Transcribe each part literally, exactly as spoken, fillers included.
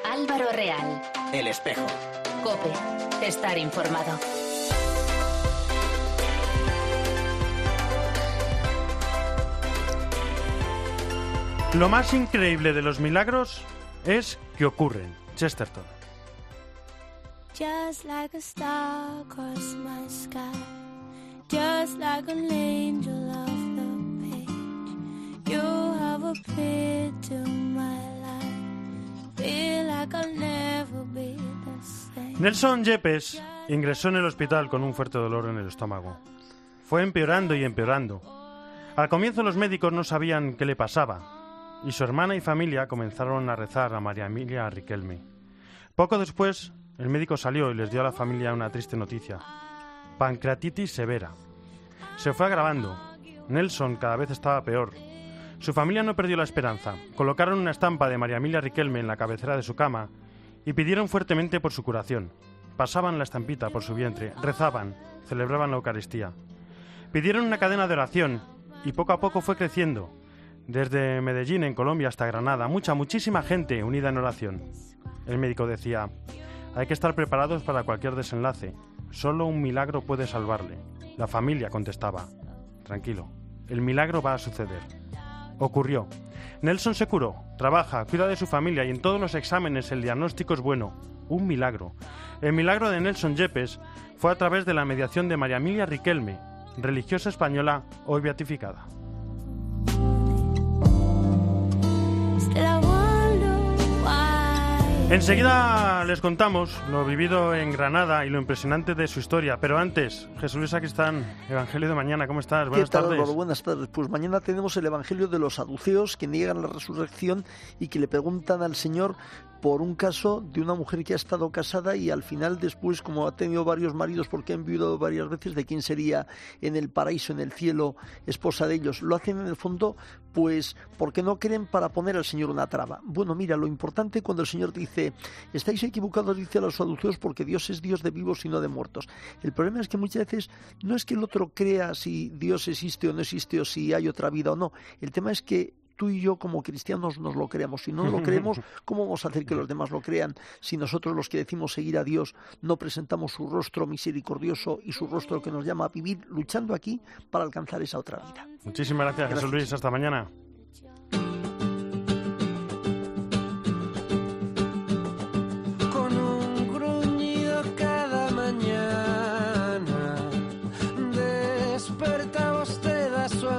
Álvaro Real. El Espejo. COPE. Estar informado. Lo más increíble de los milagros es que ocurren. Chesterton. Just like a star across my sky, just like an angel off the page, you have appeared to my life, feel like I'll never be the same. Nelson Yepes ingresó en el hospital con un fuerte dolor en el estómago. Fue empeorando y empeorando. Al comienzo los médicos no sabían qué le pasaba, y su hermana y familia comenzaron a rezar a María Emilia Riquelme. Poco después, el médico salió y les dio a la familia una triste noticia: pancreatitis severa. Se fue agravando. Nelson cada vez estaba peor. Su familia no perdió la esperanza. Colocaron una estampa de María Emilia Riquelme en la cabecera de su cama y pidieron fuertemente por su curación. Pasaban la estampita por su vientre, rezaban, celebraban la Eucaristía. Pidieron una cadena de oración y poco a poco fue creciendo. Desde Medellín, en Colombia, hasta Granada, mucha, muchísima gente unida en oración. El médico decía: hay que estar preparados para cualquier desenlace. Solo un milagro puede salvarle. La familia contestaba: tranquilo, el milagro va a suceder. Ocurrió. Nelson se curó, trabaja, cuida de su familia y en todos los exámenes el diagnóstico es bueno. Un milagro. El milagro de Nelson Yepes fue a través de la mediación de María Emilia Riquelme, religiosa española hoy beatificada. Enseguida les contamos lo vivido en Granada y lo impresionante de su historia, pero antes, Jesús Luis Sacristán, Evangelio de mañana, ¿cómo estás? Buenas ¿Qué tal, tardes. Álvaro? Buenas tardes. Pues mañana tenemos el Evangelio de los saduceos que niegan la resurrección y que le preguntan al Señor por un caso de una mujer que ha estado casada y al final después, como ha tenido varios maridos porque ha enviudado varias veces, de quién sería en el paraíso, en el cielo, esposa de ellos. Lo hacen en el fondo pues porque no creen, para poner al Señor una traba. Bueno, mira, lo importante cuando el Señor dice: estáis equivocados, dice a los saduceos, porque Dios es Dios de vivos y no de muertos. El problema es que muchas veces no es que el otro crea si Dios existe o no existe o si hay otra vida o no. El tema es que tú y yo como cristianos nos lo creemos. Si no lo creemos, ¿cómo vamos a hacer que los demás lo crean? Si nosotros, los que decimos seguir a Dios, no presentamos su rostro misericordioso y su rostro que nos llama a vivir luchando aquí para alcanzar esa otra vida. Muchísimas gracias, gracias. Jesús Luis. Hasta mañana. Con un gruñido cada mañana despertaba usted a su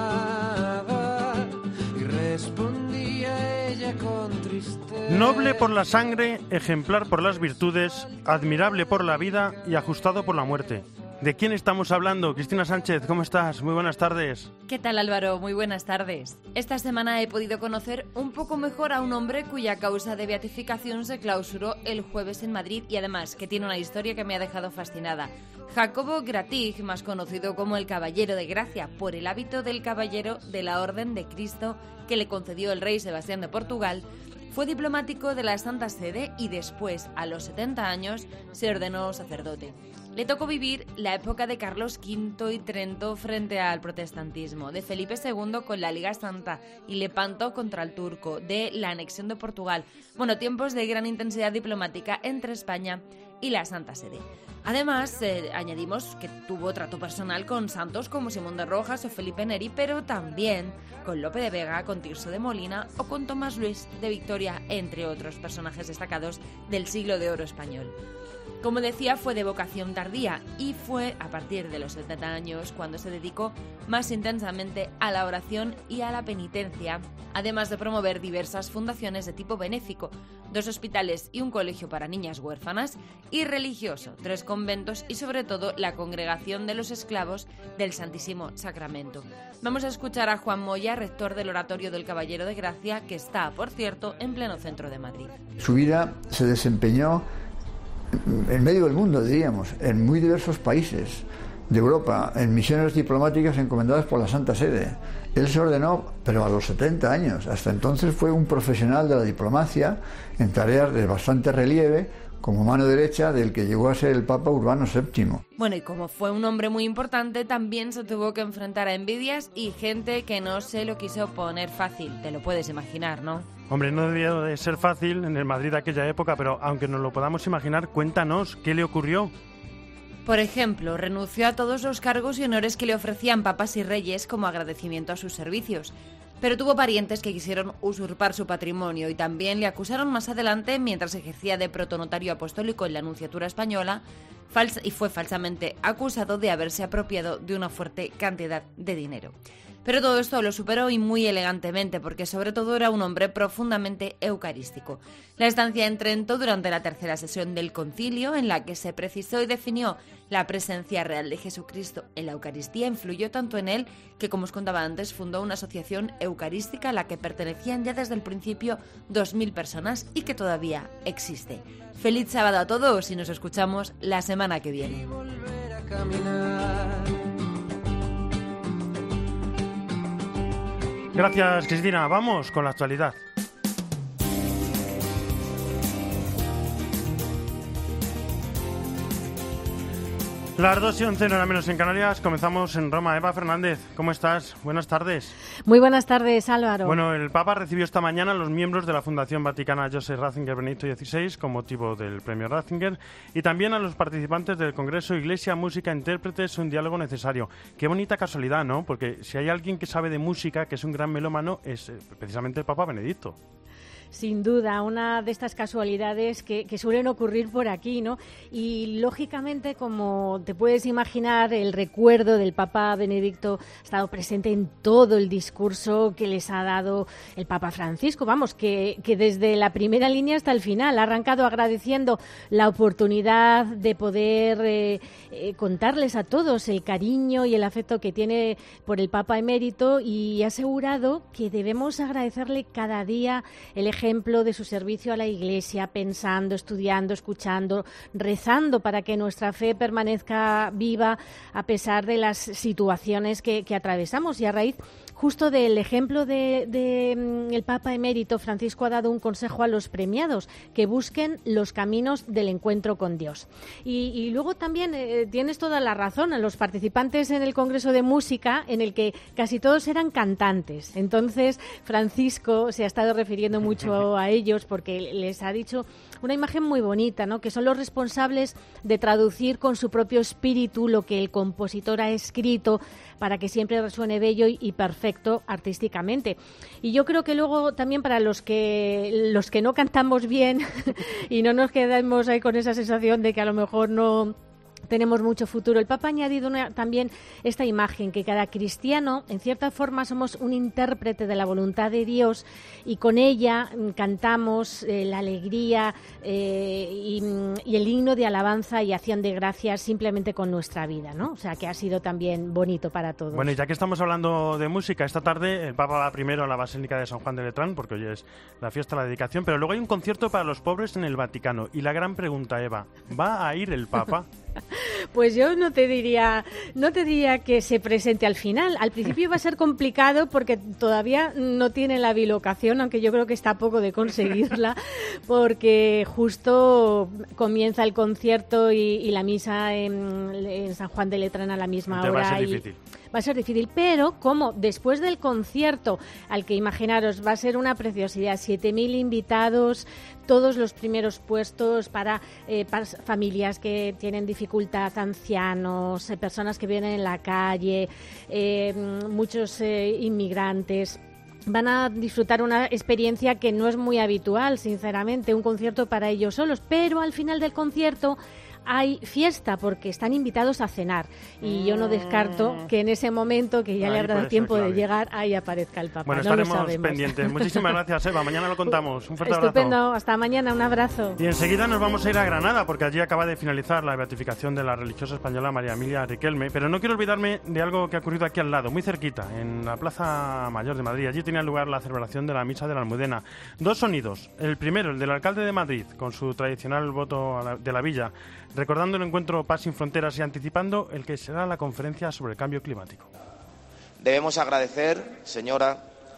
amada y respondía ella con tristeza. Noble por la sangre, ejemplar por las virtudes, admirable por la vida y ajustado por la muerte. ¿De quién estamos hablando? Cristina Sánchez, ¿cómo estás? Muy buenas tardes. ¿Qué tal, Álvaro? Muy buenas tardes. Esta semana he podido conocer un poco mejor a un hombre cuya causa de beatificación se clausuró el jueves en Madrid y además que tiene una historia que me ha dejado fascinada. Jacobo Gratig, más conocido como el Caballero de Gracia, por el hábito del Caballero de la Orden de Cristo que le concedió el rey Sebastián de Portugal, fue diplomático de la Santa Sede y después, a los setenta años, se ordenó sacerdote. Le tocó vivir la época de Carlos quinto y Trento frente al protestantismo, de Felipe segundo con la Liga Santa y Lepanto contra el turco, de la anexión de Portugal. Bueno, tiempos de gran intensidad diplomática entre España y la Santa Sede. Además, eh, añadimos que tuvo trato personal con santos como Simón de Rojas o Felipe Neri, pero también con Lope de Vega, con Tirso de Molina o con Tomás Luis de Victoria, entre otros personajes destacados del siglo de oro español. Como decía, fue de vocación tardía y fue a partir de los setenta años cuando se dedicó más intensamente a la oración y a la penitencia, además de promover diversas fundaciones de tipo benéfico, dos hospitales y un colegio para niñas huérfanas, y religioso, tres conventos y sobre todo la Congregación de los Esclavos del Santísimo Sacramento. Vamos a escuchar a Juan Moya, rector del Oratorio del Caballero de Gracia, que está, por cierto, en pleno centro de Madrid. Su vida se desempeñó en medio del mundo, diríamos, en muy diversos países de Europa, en misiones diplomáticas encomendadas por la Santa Sede. Él se ordenó, pero a los setenta años. Hasta entonces fue un profesional de la diplomacia en tareas de bastante relieve, como mano derecha del que llegó a ser el Papa Urbano séptimo. Bueno, y como fue un hombre muy importante, también se tuvo que enfrentar a envidias y gente que no se lo quiso poner fácil. Te lo puedes imaginar, ¿no? Hombre, no debió de ser fácil en el Madrid de aquella época, pero aunque nos lo podamos imaginar, cuéntanos, ¿qué le ocurrió? Por ejemplo, renunció a todos los cargos y honores que le ofrecían papas y reyes como agradecimiento a sus servicios. Pero tuvo parientes que quisieron usurpar su patrimonio y también le acusaron más adelante, mientras ejercía de protonotario apostólico en la Nunciatura Española, falsa, y fue falsamente acusado de haberse apropiado de una fuerte cantidad de dinero. Pero todo esto lo superó y muy elegantemente, porque sobre todo era un hombre profundamente eucarístico. La estancia en Trento durante la tercera sesión del concilio, en la que se precisó y definió la presencia real de Jesucristo en la Eucaristía, influyó tanto en él que, como os contaba antes, fundó una asociación eucarística a la que pertenecían ya desde el principio dos mil personas y que todavía existe. Feliz sábado a todos y nos escuchamos la semana que viene. Gracias, Cristina. Vamos con la actualidad. Las dos y once, no era menos en Canarias. Comenzamos en Roma. Eva Fernández, ¿cómo estás? Buenas tardes. Muy buenas tardes, Álvaro. Bueno, el Papa recibió esta mañana a los miembros de la Fundación Vaticana Joseph Ratzinger Benedicto dieciséis con motivo del premio Ratzinger y también a los participantes del Congreso Iglesia, Música, Intérpretes, un diálogo necesario. Qué bonita casualidad, ¿no? Porque si hay alguien que sabe de música, que es un gran melómano, es eh, precisamente el Papa Benedicto. Sin duda, una de estas casualidades que, que suelen ocurrir por aquí, ¿no? Y lógicamente, como te puedes imaginar, el recuerdo del Papa Benedicto ha estado presente en todo el discurso que les ha dado el Papa Francisco. Vamos, que, que desde la primera línea hasta el final ha arrancado agradeciendo la oportunidad de poder eh, eh, contarles a todos el cariño y el afecto que tiene por el Papa emérito y ha asegurado que debemos agradecerle cada día el ejemplo ejemplo de su servicio a la Iglesia, pensando, estudiando, escuchando, rezando para que nuestra fe permanezca viva a pesar de las situaciones que, que atravesamos. Y a raíz justo del ejemplo de, de mm, el Papa emérito, Francisco ha dado un consejo a los premiados, que busquen los caminos del encuentro con Dios. Y, y luego también eh, tienes toda la razón, a los participantes en el Congreso de Música, en el que casi todos eran cantantes. Entonces, Francisco se ha estado refiriendo mucho a ellos porque les ha dicho una imagen muy bonita, ¿no? Que son los responsables de traducir con su propio espíritu lo que el compositor ha escrito para que siempre resuene bello y, y perfecto artísticamente. Y yo creo que luego también para los que los que no cantamos bien y no nos quedamos ahí con esa sensación de que a lo mejor no tenemos mucho futuro. El Papa ha añadido una, también esta imagen, que cada cristiano, en cierta forma, somos un intérprete de la voluntad de Dios y con ella mm, cantamos eh, la alegría eh, y, y el himno de alabanza y acción de gracias simplemente con nuestra vida, ¿no? O sea, que ha sido también bonito para todos. Bueno, y ya que estamos hablando de música, esta tarde el Papa va primero a la Basílica de San Juan de Letrán, porque hoy es la fiesta de la dedicación, pero luego hay un concierto para los pobres en el Vaticano. Y la gran pregunta, Eva, ¿va a ir el Papa? Pues yo no te diría, no te diría que se presente al final. Al principio va a ser complicado porque todavía no tiene la bilocación, aunque yo creo que está a poco de conseguirla, porque justo comienza el concierto y, y la misa en, en San Juan de Letrán a la misma Entonces hora. Va a ser y, difícil. Va a ser difícil, pero como después del concierto, al que imaginaros va a ser una preciosidad, siete mil invitados, todos los primeros puestos para, eh, para familias que tienen dificultad, ancianos, eh, personas que viven en la calle, eh, muchos eh, inmigrantes. Van a disfrutar una experiencia que no es muy habitual, sinceramente, un concierto para ellos solos, pero al final del concierto hay fiesta porque están invitados a cenar y yo no descarto que en ese momento, que ya Ahí le habrá dado puede tiempo ser de clave. llegar, ahí aparezca el Papa. Bueno, no lo estaremos sabemos. pendientes. Muchísimas gracias, Eva. Mañana lo contamos. Un fuerte Estupendo. abrazo. Hasta mañana. Un abrazo. Y enseguida nos vamos a ir a Granada, porque allí acaba de finalizar la beatificación de la religiosa española María Emilia Riquelme. Pero no quiero olvidarme de algo que ha ocurrido aquí al lado, muy cerquita, en la Plaza Mayor de Madrid. Allí tenía lugar la celebración de la Misa de la Almudena. Dos sonidos. El primero, el del alcalde de Madrid, con su tradicional voto a la- de la Villa, recordando el encuentro Paz sin Fronteras y anticipando el que será la conferencia sobre el cambio climático. Debemos agradecer, señora,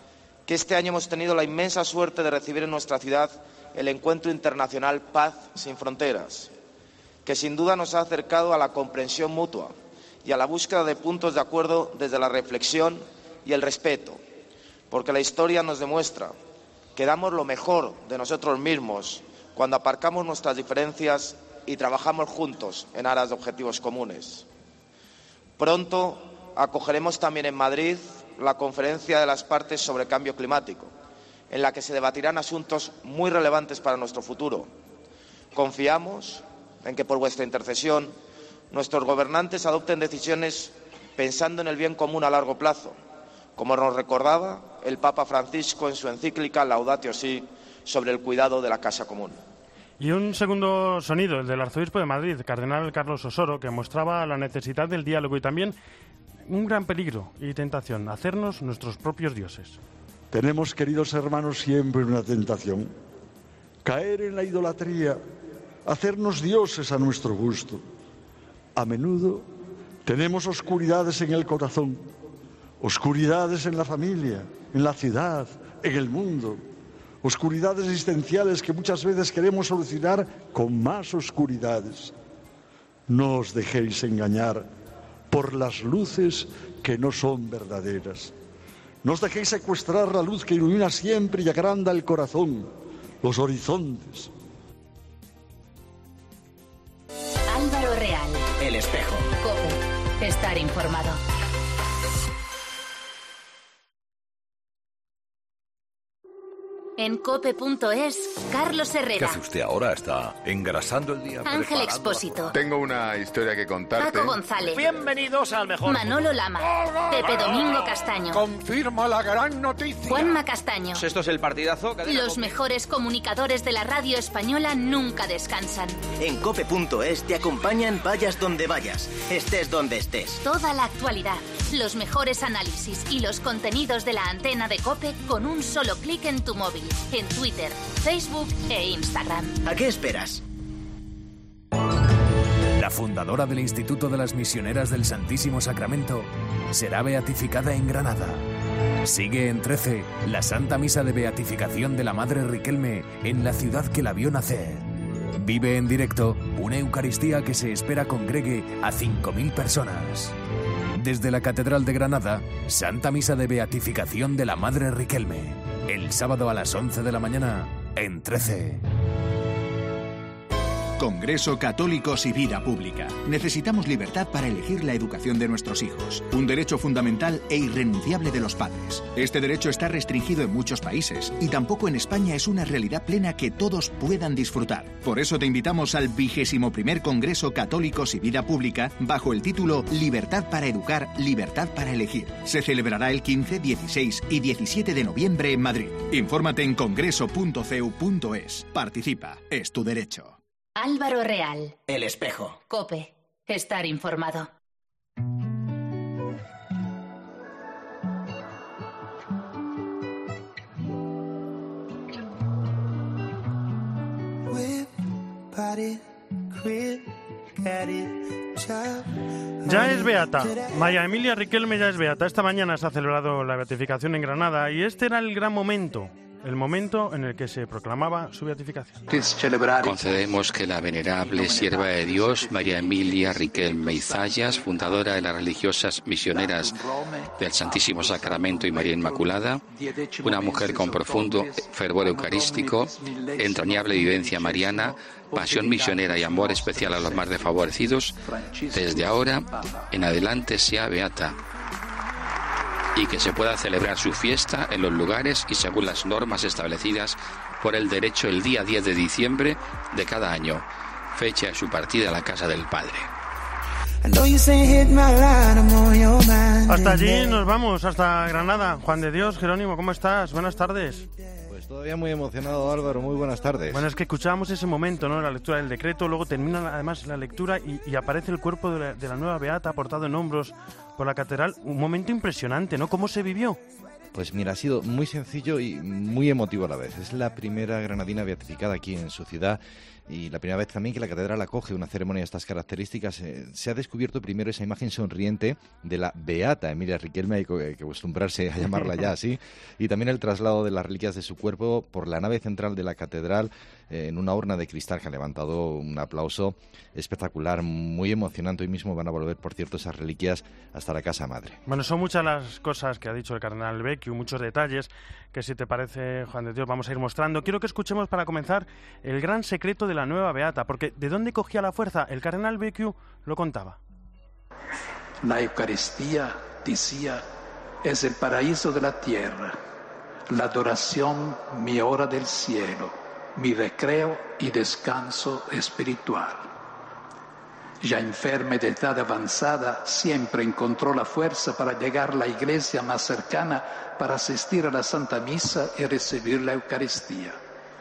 que este año hemos tenido la inmensa suerte de recibir en nuestra ciudad el Encuentro Internacional Paz sin Fronteras, que sin duda nos ha acercado a la comprensión mutua y a la búsqueda de puntos de acuerdo desde la reflexión y el respeto, porque la historia nos demuestra que damos lo mejor de nosotros mismos cuando aparcamos nuestras diferencias y trabajamos juntos en aras de objetivos comunes. Pronto acogeremos también en Madrid la Conferencia de las Partes sobre Cambio Climático, en la que se debatirán asuntos muy relevantes para nuestro futuro. Confiamos en que por vuestra intercesión nuestros gobernantes adopten decisiones pensando en el bien común a largo plazo, como nos recordaba el Papa Francisco en su encíclica Laudatio Si sobre el cuidado de la casa común. Y un segundo sonido, el del arzobispo de Madrid, cardenal Carlos Osoro, que mostraba la necesidad del diálogo y también un gran peligro y tentación, hacernos nuestros propios dioses. Tenemos, queridos hermanos, siempre una tentación: caer en la idolatría, hacernos dioses a nuestro gusto. A menudo tenemos oscuridades en el corazón, oscuridades en la familia, en la ciudad, en el mundo, oscuridades existenciales que muchas veces queremos solucionar con más oscuridades. No os dejéis engañar por las luces que no son verdaderas. No os dejéis secuestrar la luz que ilumina siempre y agranda el corazón, los horizontes. Álvaro Real. El Espejo. COPE. Estar informado. En cope punto es, Carlos Herrera. ¿Qué hace usted ahora? ¿Está engrasando el día? Ángel Expósito. Tengo una historia que contarte. Paco González. Bienvenidos al mejor. Manolo Lama. ¡Hola! Pepe Domingo Castaño. Confirma la gran noticia. Juanma Castaño. Esto es el partidazo. Los mejores comunicadores de la radio española nunca descansan. En cope punto es te acompañan vayas donde vayas, estés donde estés. Toda la actualidad, los mejores análisis y los contenidos de la antena de COPE con un solo clic en tu móvil. En Twitter, Facebook e Instagram. ¿A qué esperas? La fundadora del Instituto de las Misioneras del Santísimo Sacramento será beatificada en Granada. Sigue en trece la Santa Misa de Beatificación de la Madre Riquelme en la ciudad que la vio nacer. Vive en directo una Eucaristía que se espera congregue a cinco mil personas. Desde la Catedral de Granada, Santa Misa de Beatificación de la Madre Riquelme. El sábado a las once de la mañana, en trece. Congreso Católicos y Vida Pública. Necesitamos libertad para elegir la educación de nuestros hijos, un derecho fundamental e irrenunciable de los padres. Este derecho está restringido en muchos países y tampoco en España es una realidad plena que todos puedan disfrutar. Por eso te invitamos al vigésimo primer Congreso Católicos y Vida Pública bajo el título Libertad para educar, libertad para elegir. Se celebrará el quince, dieciséis y diecisiete de noviembre en Madrid. Infórmate en congreso punto c e u punto es. Participa, es tu derecho. Álvaro Real. El Espejo. COPE. Estar informado. Ya es beata. María Emilia Riquelme ya es beata. Esta mañana se ha celebrado la beatificación en Granada y este era el gran momento. El momento en el que se proclamaba su beatificación. Concedemos que la venerable sierva de Dios, María Emilia Riquelme Zayas, fundadora de las religiosas misioneras del Santísimo Sacramento y María Inmaculada, una mujer con profundo fervor eucarístico, entrañable vivencia mariana, pasión misionera y amor especial a los más desfavorecidos, desde ahora en adelante sea beata, y que se pueda celebrar su fiesta en los lugares y según las normas establecidas por el derecho el día diez de diciembre de cada año, fecha de su partida a la casa del Padre. Hasta allí nos vamos, hasta Granada. Juan de Dios, Jerónimo, ¿cómo estás? Buenas tardes. Pues todavía muy emocionado, Álvaro, muy buenas tardes. Bueno, es que escuchábamos ese momento, ¿no? La lectura del decreto, luego termina además la lectura y, y aparece el cuerpo de la, de la nueva beata portado en hombros por la catedral. Un momento impresionante, ¿no? ¿Cómo se vivió? Pues mira, ha sido muy sencillo y muy emotivo a la vez. Es la primera granadina beatificada aquí en su ciudad y la primera vez también que la catedral acoge una ceremonia de estas características. Eh, se ha descubierto primero esa imagen sonriente de la beata Emilia Riquelme, hay que acostumbrarse a llamarla ya así, y también el traslado de las reliquias de su cuerpo por la nave central de la catedral eh, en una urna de cristal que ha levantado un aplauso espectacular, muy emocionante. Hoy mismo van a volver, por cierto, esas reliquias hasta la casa madre. Bueno, son muchas las cosas que ha dicho el cardenal Becciu, muchos detalles que, si te parece, Juan de Dios, vamos a ir mostrando. Quiero que escuchemos para comenzar el gran secreto de la nueva beata, porque ¿de dónde cogía la fuerza? El cardenal Becciu lo contaba. La Eucaristía, decía, es el paraíso de la tierra, la adoración mi hora del cielo, mi recreo y descanso espiritual. Ya enferma de edad avanzada, siempre encontró la fuerza para llegar a la iglesia más cercana para asistir a la Santa Misa y recibir la Eucaristía.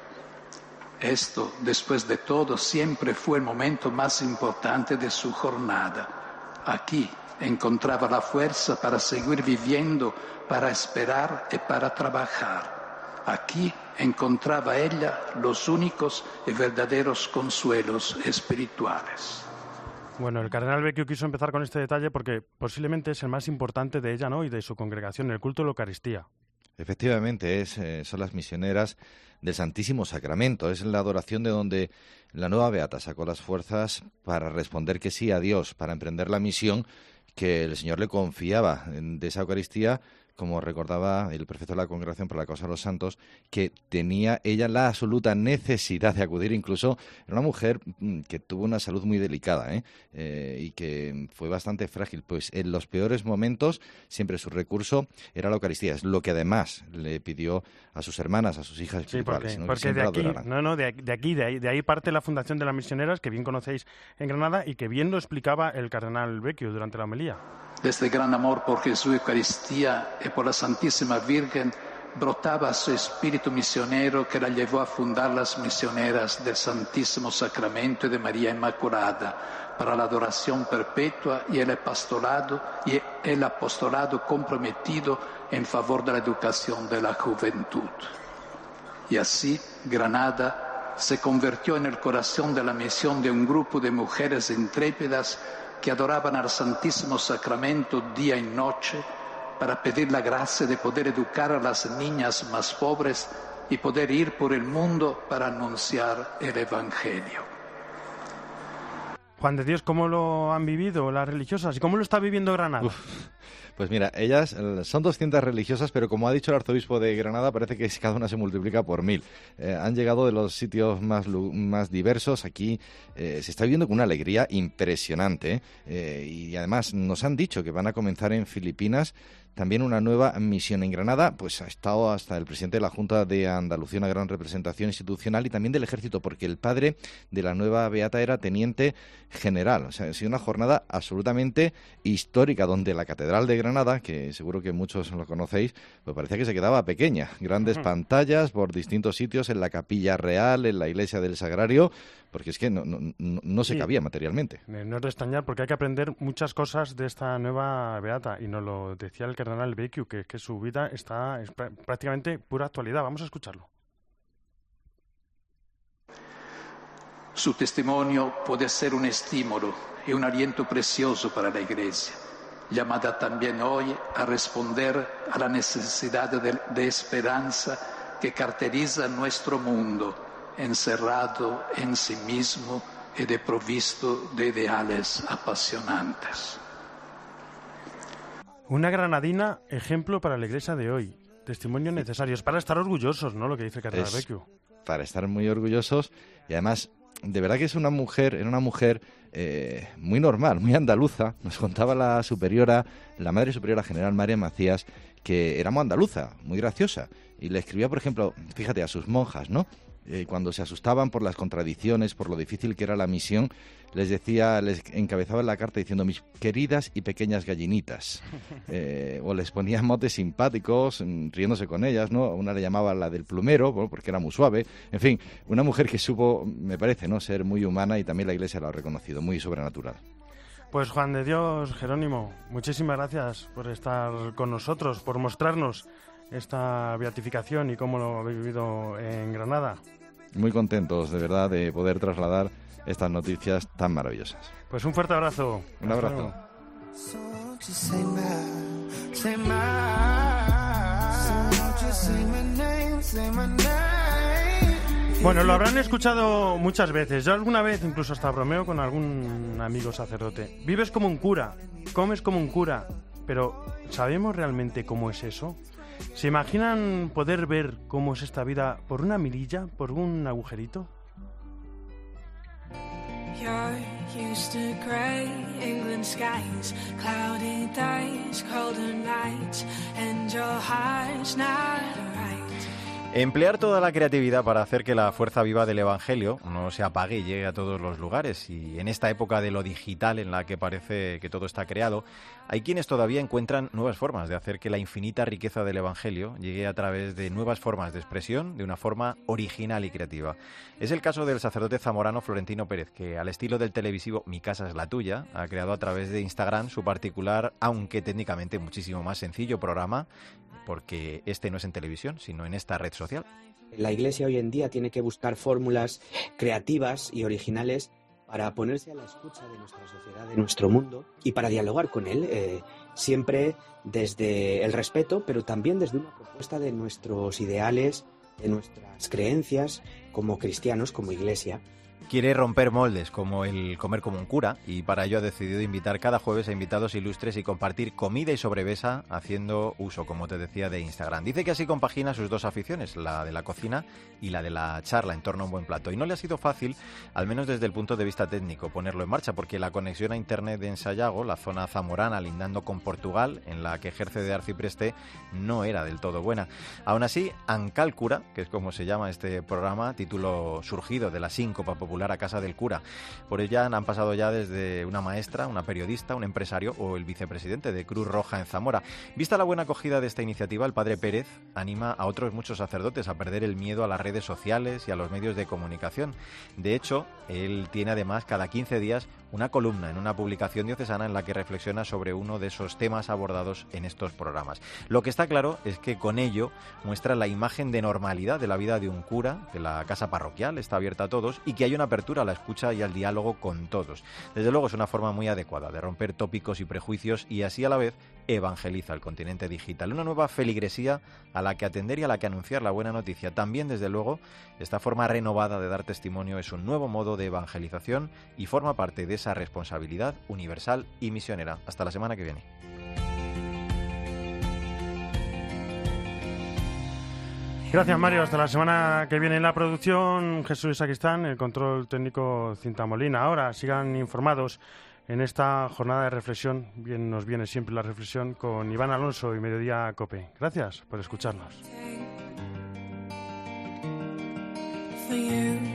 Esto, después de todo, siempre fue el momento más importante de su jornada. Aquí encontraba la fuerza para seguir viviendo, para esperar y para trabajar. Aquí encontraba ella los únicos y verdaderos consuelos espirituales. Bueno, el cardenal Becciu quiso empezar con este detalle porque posiblemente es el más importante de ella, ¿no?, y de su congregación, el culto de la Eucaristía. Efectivamente, es, eh, son las misioneras del Santísimo Sacramento. Es la adoración de donde la nueva beata sacó las fuerzas para responder que sí a Dios, para emprender la misión que el Señor le confiaba de esa Eucaristía, como recordaba el prefecto de la Congregación para la Causa de los Santos, que tenía ella la absoluta necesidad de acudir. Incluso era una mujer que tuvo una salud muy delicada ¿eh? Eh, y que fue bastante frágil. Pues en los peores momentos siempre su recurso era la Eucaristía. Es lo que además le pidió a sus hermanas, a sus hijas espirituales. Sí, porque, ¿no? porque de aquí, no, no, de, de aquí, de ahí, de ahí parte la fundación de las misioneras, que bien conocéis en Granada y que bien lo explicaba el cardenal Becciu durante la homilía. De este gran amor por Jesús, Eucaristía y por la Santísima Virgen brotaba su espíritu misionero que la llevó a fundar las misioneras del Santísimo Sacramento y de María Inmaculada para la adoración perpetua y el apostolado, y el apostolado comprometido en favor de la educación de la juventud. Y así, Granada se convirtió en el corazón de la misión de un grupo de mujeres intrépidas que adoraban al Santísimo Sacramento día y noche para pedir la gracia de poder educar a las niñas más pobres y poder ir por el mundo para anunciar el Evangelio. Juan de Dios, ¿cómo lo han vivido las religiosas y cómo lo está viviendo Granada? Uf. Pues mira, ellas son doscientas religiosas, pero como ha dicho el arzobispo de Granada, parece que cada una se multiplica por mil. Eh, han llegado de los sitios más, más diversos. Aquí eh, se está viviendo con una alegría impresionante. Eh, y además nos han dicho que van a comenzar en Filipinas también una nueva misión. En Granada pues ha estado hasta el presidente de la Junta de Andalucía, una gran representación institucional, y también del Ejército, porque el padre de la nueva beata era teniente general. O sea, ha sido una jornada absolutamente histórica, donde la Catedral de Granada, que seguro que muchos lo conocéis, pues parecía que se quedaba pequeña. Grandes uh-huh. pantallas por distintos sitios, en la Capilla Real, en la Iglesia del Sagrario, porque es que no, no, no se sí. cabía materialmente. No es de extrañar, porque hay que aprender muchas cosas de esta nueva beata, y nos lo decía el cardenal Becciu, que, que su vida está es prácticamente pura actualidad. Vamos a escucharlo. Su testimonio puede ser un estímulo y un aliento precioso para la Iglesia, llamada también hoy a responder a la necesidad de, de esperanza que caracteriza nuestro mundo, encerrado en sí mismo y desprovisto de ideales apasionantes. Una granadina ejemplo para la Iglesia de hoy. Testimonios necesarios para estar orgullosos, ¿no? Lo que dice el cardenal Becciu. Para estar muy orgullosos, y además, de verdad que es una mujer, era una mujer eh, muy normal, muy andaluza. Nos contaba la superiora, la madre superiora general María Macías, que era muy andaluza, muy graciosa, y le escribía, por ejemplo, fíjate, a sus monjas, ¿no? Eh, cuando se asustaban por las contradicciones, por lo difícil que era la misión, les decía, les encabezaba en la carta diciendo: mis queridas y pequeñas gallinitas, eh, o les ponía motes simpáticos, riéndose con ellas, ¿no? Una le llamaba la del plumero, bueno, porque era muy suave. En fin, una mujer que supo, me parece, ¿no?, ser muy humana, y también la Iglesia la ha reconocido, muy sobrenatural. Pues Juan de Dios, Jerónimo, muchísimas gracias por estar con nosotros, por mostrarnos esta beatificación y cómo lo habéis vivido en Granada? Muy contentos, de verdad, de poder trasladar estas noticias tan maravillosas. Pues un fuerte abrazo. Un abrazo. Bueno, lo habrán escuchado muchas veces. Yo alguna vez incluso hasta bromeo con algún amigo sacerdote. Vives como un cura, comes como un cura, pero ¿sabemos realmente cómo es eso? ¿Se imaginan poder ver cómo es esta vida por una mirilla, por un agujerito? You're used to grey England skies, cloudy days, colder nights, and your heart's not right. Emplear toda la creatividad para hacer que la fuerza viva del Evangelio no se apague y llegue a todos los lugares. Y en esta época de lo digital en la que parece que todo está creado, hay quienes todavía encuentran nuevas formas de hacer que la infinita riqueza del Evangelio llegue a través de nuevas formas de expresión, de una forma original y creativa. Es el caso del sacerdote zamorano Florentino Pérez, que al estilo del televisivo Mi casa es la tuya, ha creado a través de Instagram su particular, aunque técnicamente muchísimo más sencillo programa, porque este no es en televisión, sino en esta red social. La Iglesia hoy en día tiene que buscar fórmulas creativas y originales para ponerse a la escucha de nuestra sociedad, de nuestro mundo, y para dialogar con él, eh, siempre desde el respeto, pero también desde una propuesta de nuestros ideales, de nuestras creencias como cristianos, como Iglesia. Quiere romper moldes como el comer como un cura y para ello ha decidido invitar cada jueves a invitados ilustres y compartir comida y sobremesa haciendo uso, como te decía, de Instagram. Dice que así compagina sus dos aficiones, la de la cocina y la de la charla en torno a un buen plato. Y no le ha sido fácil, al menos desde el punto de vista técnico, ponerlo en marcha porque la conexión a internet de Sayago, la zona zamorana lindando con Portugal, en la que ejerce de arcipreste, no era del todo buena. Aún así, Ancal Cura, que es como se llama este programa, título surgido de la síncopa popular a casa del cura. Por ella han pasado ya desde una maestra, una periodista, un empresario o el vicepresidente de Cruz Roja en Zamora. Vista la buena acogida de esta iniciativa, el padre Pérez anima a otros muchos sacerdotes a perder el miedo a las redes sociales y a los medios de comunicación. De hecho, él tiene además cada quince días una columna en una publicación diocesana en la que reflexiona sobre uno de esos temas abordados en estos programas. Lo que está claro es que con ello muestra la imagen de normalidad de la vida de un cura, que la casa parroquial está abierta a todos y que hay una apertura a la escucha y al diálogo con todos. Desde luego es una forma muy adecuada de romper tópicos y prejuicios y así a la vez evangeliza el continente digital. Una nueva feligresía a la que atender y a la que anunciar la buena noticia. También, desde luego, esta forma renovada de dar testimonio es un nuevo modo de evangelización y forma parte de esa responsabilidad universal y misionera. Hasta la semana que viene. Gracias, Mario. Hasta la semana que viene. En la producción, Jesús Sacristán, el control técnico Cinta Molina. Ahora sigan informados en esta jornada de reflexión. Bien, nos viene siempre la reflexión con Iván Alonso y Mediodía Cope. Gracias por escucharnos. For you.